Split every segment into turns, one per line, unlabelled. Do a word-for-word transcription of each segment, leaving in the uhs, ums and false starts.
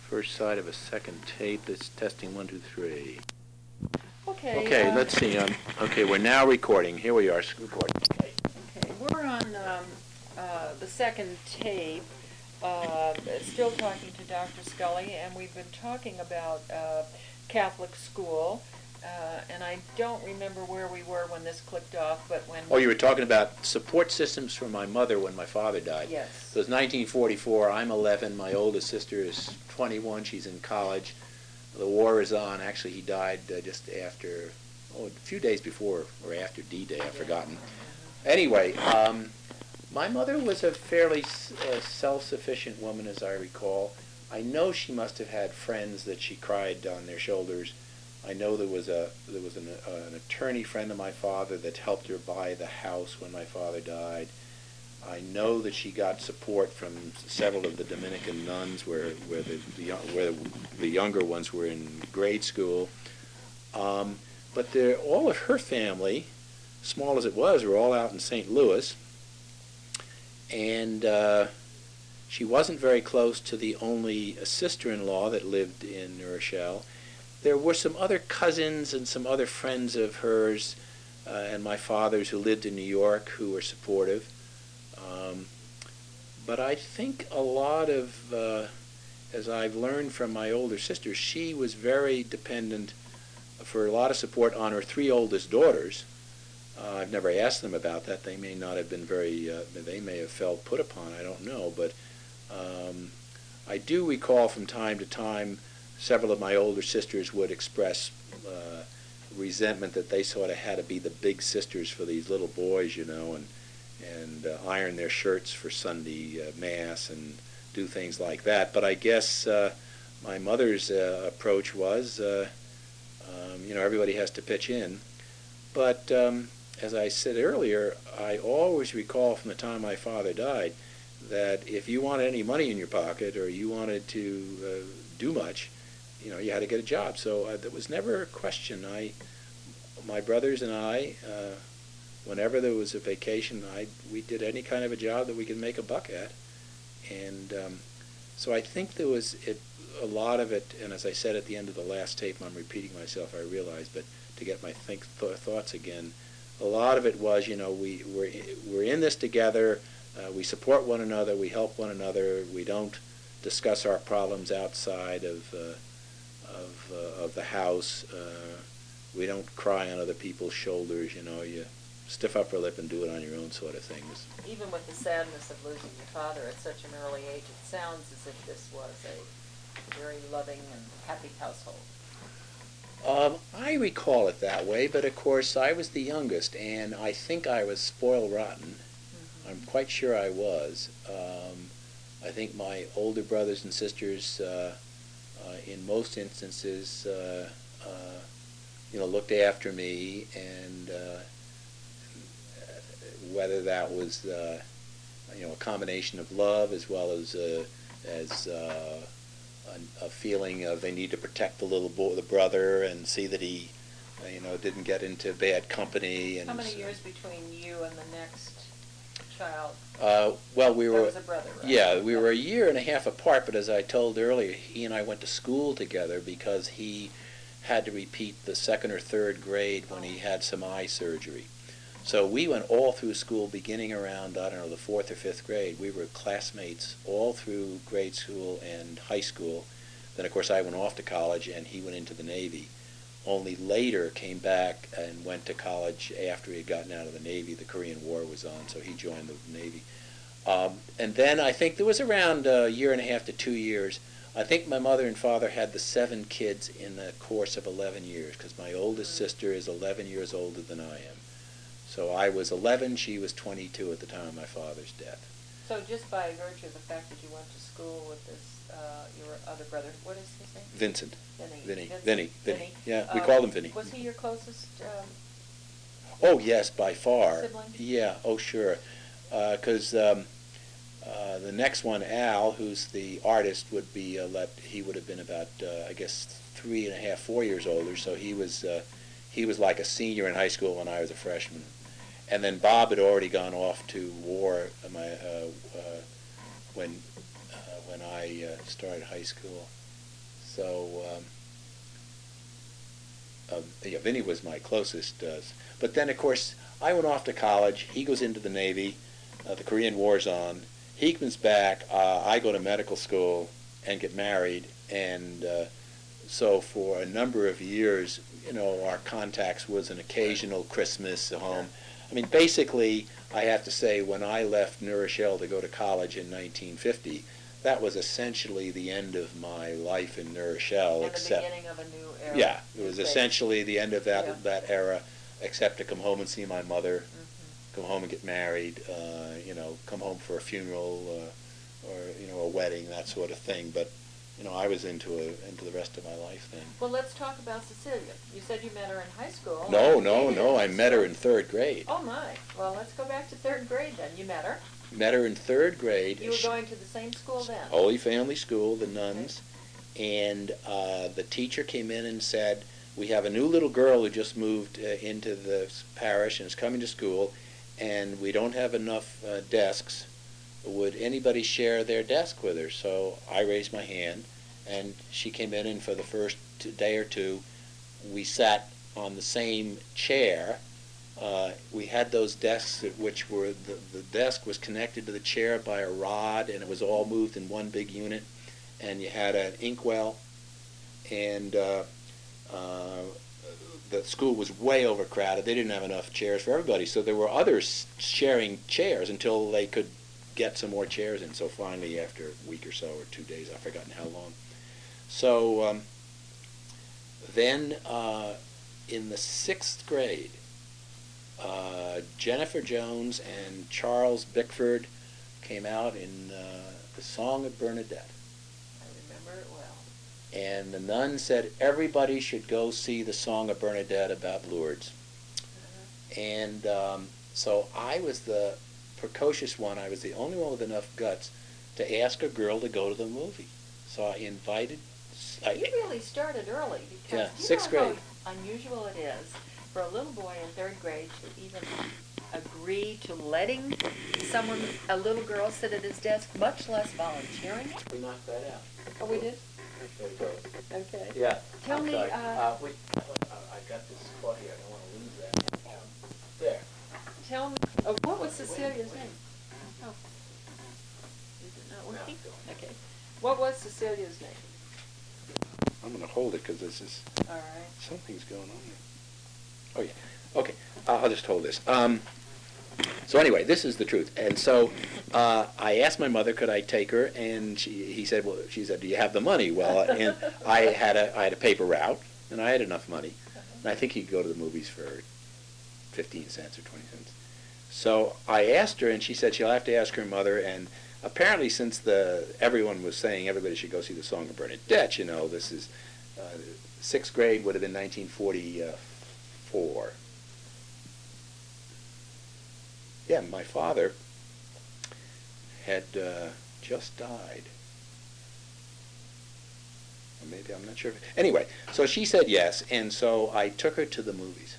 first side of a second tape. That's testing one, two, three.
Okay.
Okay,
uh,
let's see. Um, okay, we're now recording. Here we are, recording. Okay.
Okay, we're on um, uh, the second tape, uh, still talking to Doctor Scully, and we've been talking about uh, Catholic school. Uh, and I don't remember where we were when this clicked off, but when...
Oh, you were talking about support systems for my mother when my father died.
Yes.
So it's nineteen forty-four. I'm eleven. My oldest sister is twenty-one. She's in college. The war is on. Actually, he died uh, just after, oh, a few days before or after D-Day. I've forgotten. Anyway, um, my mother was a fairly uh, self-sufficient woman, as I recall. I know she must have had friends that she cried on their shoulders. I know there was a there was an, uh, an attorney friend of my father that helped her buy the house when my father died. I know that she got support from several of the Dominican nuns, where where the, the where the younger ones were in grade school. Um, but they're, all of her family, small as it was, were all out in Saint Louis, and uh, she wasn't very close to the only sister-in-law that lived in New Rochelle. There were some other cousins and some other friends of hers uh, and my father's who lived in New York who were supportive. Um, but I think a lot of, uh, as I've learned from my older sister, she was very dependent for a lot of support on her three oldest daughters. Uh, I've never asked them about that. They may not have been very, uh, they may have felt put upon, I don't know. But um, I do recall from time to time several of my older sisters would express uh, resentment that they sort of had to be the big sisters for these little boys, you know, and and uh, iron their shirts for Sunday uh, Mass and do things like that. But I guess uh, my mother's uh, approach was, uh, um, you know, everybody has to pitch in. But um, as I said earlier, I always recall from the time my father died that if you wanted any money in your pocket or you wanted to uh, do much, you know, you had to get a job. So uh, there was never a question. I, my brothers and I, uh, whenever there was a vacation, I we did any kind of a job that we could make a buck at. And um, so I think there was it, a lot of it, and as I said at the end of the last tape, I'm repeating myself, I realize, but to get my think th- thoughts again, a lot of it was, you know, we, we're, we're in this together, uh, we support one another, we help one another, we don't discuss our problems outside of uh, of uh, of the house. Uh, we don't cry on other people's shoulders, you know, you stiff upper lip and do it on your own sort of things.
Even with the sadness of losing your father at such an early age, it sounds as if this was a very loving and happy household.
Um, I recall it that way, but of course I was the youngest, and I think I was spoiled rotten. Mm-hmm. I'm quite sure I was. Um, I think my older brothers and sisters, uh, uh, in most instances, uh, uh, you know, looked after me, and uh, whether that was, uh, you know, a combination of love as well as uh, as uh, a, a feeling of they need to protect the little boy, the brother, and see that he, uh, you know, didn't get into bad company. And
how many
so,
years between you and the next child?
Uh, well, we were.
That was a brother, right?
Yeah, we were a year and a half apart. But as I told earlier, he and I went to school together because he had to repeat the second or third grade when he had some eye surgery. So we went all through school, beginning around, I don't know, the fourth or fifth grade. We were classmates all through grade school and high school. Then, of course, I went off to college, and he went into the Navy. Only later came back and went to college after he had gotten out of the Navy. The Korean War was on, so he joined the Navy. Um, and then I think there was around a year and a half to two years. I think my mother and father had the seven kids in the course of eleven years, because my oldest sister is eleven years older than I am. So I was eleven, she was twenty-two at the time of my father's death.
So just by virtue of the fact that you went to school with this, uh, your other brother, what is his name?
Vincent.
Vinny.
Vinny.
Vincent?
Vinny. Vinny.
Vinny.
Yeah, we
Uh,
called him Vinny.
Was he your closest um,
Oh, yes, by far.
sibling?
Yeah, oh, sure. Because uh, um, uh, the next one, Al, who's the artist, would be, uh, let, he would have been about, uh, I guess, three and a half, four years older. So he was, uh, he was like a senior in high school when I was a freshman. And then Bob had already gone off to war uh, my, uh, uh, when uh, when I uh, started high school. So, um, uh, yeah, Vinny was my closest. Uh, but then, of course, I went off to college. He goes into the Navy. Uh, the Korean War's on. He comes back. Uh, I go to medical school and get married. And uh, so for a number of years, you know, our contacts was an occasional Christmas at home. I mean, basically, I have to say, when I left New Rochelle to go to college in nineteen fifty, that was essentially the end of my life in New Rochelle.
And
except,
the beginning of a new era.
yeah, it was essentially the end of that
Yeah.
that era, except to come home and see my mother,
Mhm.
come home and get married, uh, you know, come home for a funeral uh, or you know a wedding, that sort of thing. But you know, I was into a, into the rest of my life then.
Well, let's talk about Cecilia. You said you met her in high school.
No,
and
no,
dated
no. I
high
met her
school.
in third grade.
Oh my. Well, let's go back to third grade then. You met her.
Met her in third grade.
You were
She-
going to the same school then.
Holy Family School, the nuns, and uh, the teacher came in and said, "We have a new little girl who just moved uh, into the s- parish and is coming to school, and we don't have enough uh, desks. Would anybody share their desk with her?" So I raised my hand, and she came in, and for the first t- day or two, we sat on the same chair. Uh, we had those desks at which were the, the desk was connected to the chair by a rod, and it was all moved in one big unit. And you had an inkwell, and uh, uh, the school was way overcrowded. They didn't have enough chairs for everybody, so there were others sharing chairs until they could get some more chairs in. So finally, after a week or so, or two days, I've forgotten how long. So um, then uh, in the sixth grade, uh, Jennifer Jones and Charles Bickford came out in uh, the Song of Bernadette.
I remember it well.
And the nun said everybody should go see the Song of Bernadette about Lourdes.
Uh-huh.
And um, so I was the precocious one. I was the only one with enough guts to ask a girl to go to the movie. So I invited... I,
You really started early because
Yeah,
you
sixth
know
grade.
how unusual it is for a little boy in third grade to even agree to letting someone, a little girl, sit at his desk, much less volunteering.
we knocked that out.
Oh, we did?
There it goes.
Okay.
Yeah.
Tell
I'm
me,
sorry.
uh,
uh, wait, uh, I got this caught here. I don't want to lose that. Um, there.
Tell me, oh, what was Cecilia's name? Oh. Is it not working? Okay. What was Cecilia's name?
I'm going to hold it because this is...
All right.
Something's going on there. Oh, yeah. Okay. Uh, I'll just hold this. Um, so anyway, this is the truth. And so uh, I asked my mother, could I take her? And she, he said, well, she said, do you have the money? Well, and I had a, I had a paper route, and I had enough money. And I think he could go to the movies for fifteen cents or twenty cents. So I asked her, and she said she'll have to ask her mother. And apparently, since the everyone was saying everybody should go see the Song of Bernadette, you know, this is uh, sixth grade would have been nineteen forty-four. Yeah, my father had uh, just died. Or maybe, I'm not sure. Anyway, so she said yes, and so I took her to the movies.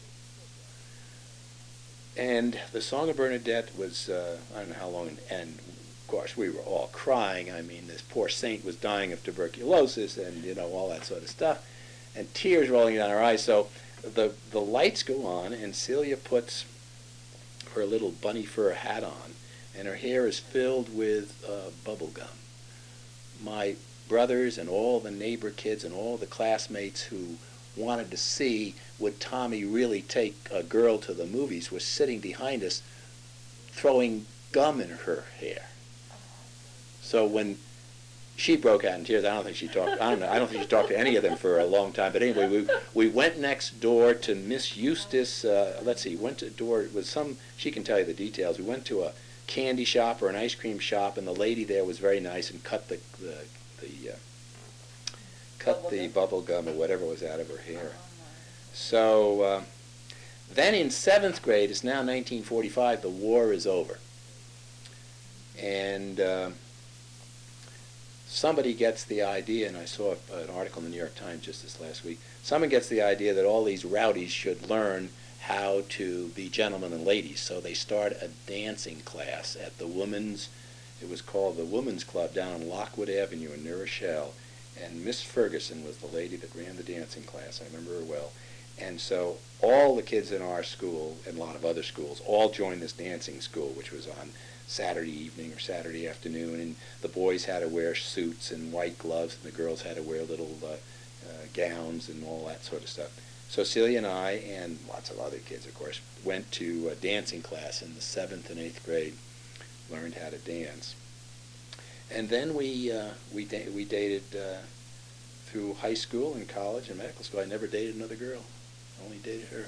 And the Song of Bernadette was, uh, I don't know how long, and of course we were all crying. I mean, this poor saint was dying of tuberculosis and, you know, all that sort of stuff. And tears rolling down her eyes. So the, the lights go on, and Celia puts her little bunny fur hat on, and her hair is filled with uh, bubble gum. My brothers and all the neighbor kids and all the classmates who wanted to see would Tommy really take a girl to the movies were sitting behind us throwing gum in her hair. So when she broke out in tears, I don't think she talked, I don't know, I don't think she talked to any of them for a long time. But anyway, we we went next door to Miss Eustace, uh, let's see, went to door, it was some, she can tell you the details. We went to a candy shop or an ice cream shop, and the lady there was very nice and cut the, the, the uh, cut
Bubble
the
gum.
bubble gum or whatever was out of her hair. So uh, then in seventh grade, it's now nineteen forty-five, the war is over. And uh, somebody gets the idea, and I saw an article in the New York Times just this last week, someone gets the idea that all these rowdies should learn how to be gentlemen and ladies. So they start a dancing class at the women's, it was called the Women's Club down on Lockwood Avenue in New Rochelle. And Miss Ferguson was the lady that ran the dancing class. I remember her well. And so all the kids in our school and a lot of other schools all joined this dancing school, which was on Saturday evening or Saturday afternoon. And the boys had to wear suits and white gloves, and the girls had to wear little uh, uh, gowns and all that sort of stuff. So Celia and I, and lots of other kids, of course, went to a dancing class in the seventh and eighth grade, learned how to dance. And then we uh, we da- we dated uh, through high school and college and medical school. I never dated another girl. I only dated her.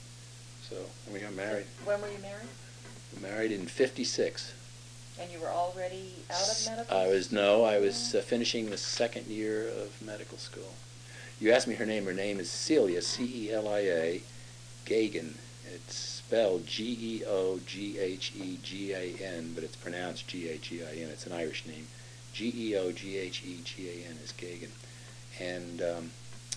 So and we got married.
When were you married?
We married in fifty-six.
And you were already out of medical?
I was no. I was uh, finishing the second year of medical school. You asked me her name. Her name is Celia, C E L I A, Geoghegan. It's spelled G E O G H E G A N, but it's pronounced G H E I N. It's an Irish name. G E O G H E G A N is Geoghegan. And um,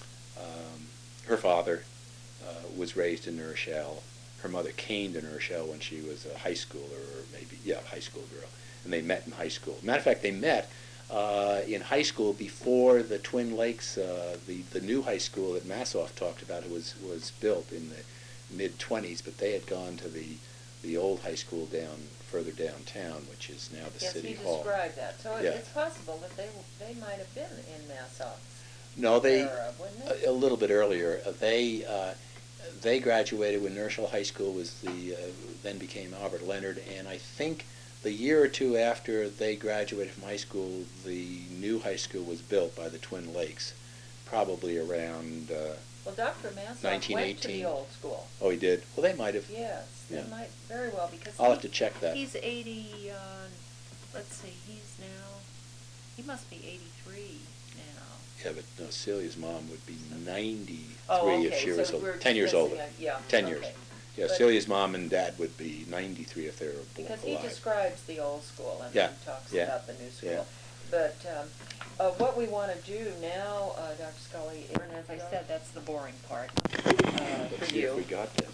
um, her father uh, was raised in New Rochelle. Her mother came to New Rochelle when she was a high schooler, or maybe, yeah, high school girl. And they met in high school. Matter of fact, they met uh, in high school before the Twin Lakes, uh, the, the new high school that Massoff talked about was, was built in the mid twenties, but they had gone to the the old high school down further downtown, which is now the
yes,
city
he
hall.
described that. So it,
Yeah.
it's possible that they they might have been in Massoff's
No, they
era, wouldn't it?
a, a little bit earlier. Uh, they uh, they graduated when New Rochelle High School was the uh, then became Albert Leonard, and I think the year or two after they graduated from high school, the new high school was built by the Twin Lakes, probably around. Uh,
Well, Doctor Massoff
nineteen
went to the
eighteen.
old school.
oh, he did. Well, they might have.
Yes, they
Yeah.
might very well because
I'll
he,
have to check that.
he's eighty. Uh, let's see, he's now. He must be eighty-three now.
Yeah, but no, Celia's mom would be ninety-three
Oh, okay.
if she
so
was
we're
ten years
missing
older.
a- yeah.
ten
okay.
years. Yeah,
But-
Celia's mom and dad would be ninety-three if they were bl-
Because he
alive.
describes the old school and
Yeah,
he talks
yeah,
about the new school.
yeah.
But um, uh, what we want to do now, uh, Doctor Scully, and as I said, that's the boring part uh,
Let's
for
see if we
you.
got that.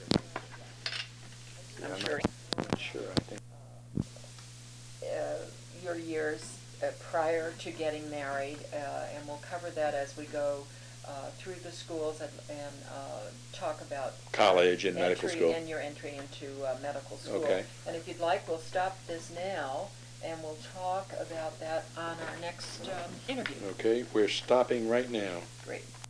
I'm
I'm
sure.
not sure, I think.
Uh, your years uh, prior to getting married, uh, and we'll cover that as we go uh, through the schools and, and uh, talk about
College and medical
entry
school.
and your entry into uh, medical school.
Okay.
And if you'd like, we'll stop this now, and we'll talk about that on our next um, interview.
Okay, we're stopping right now.
Great.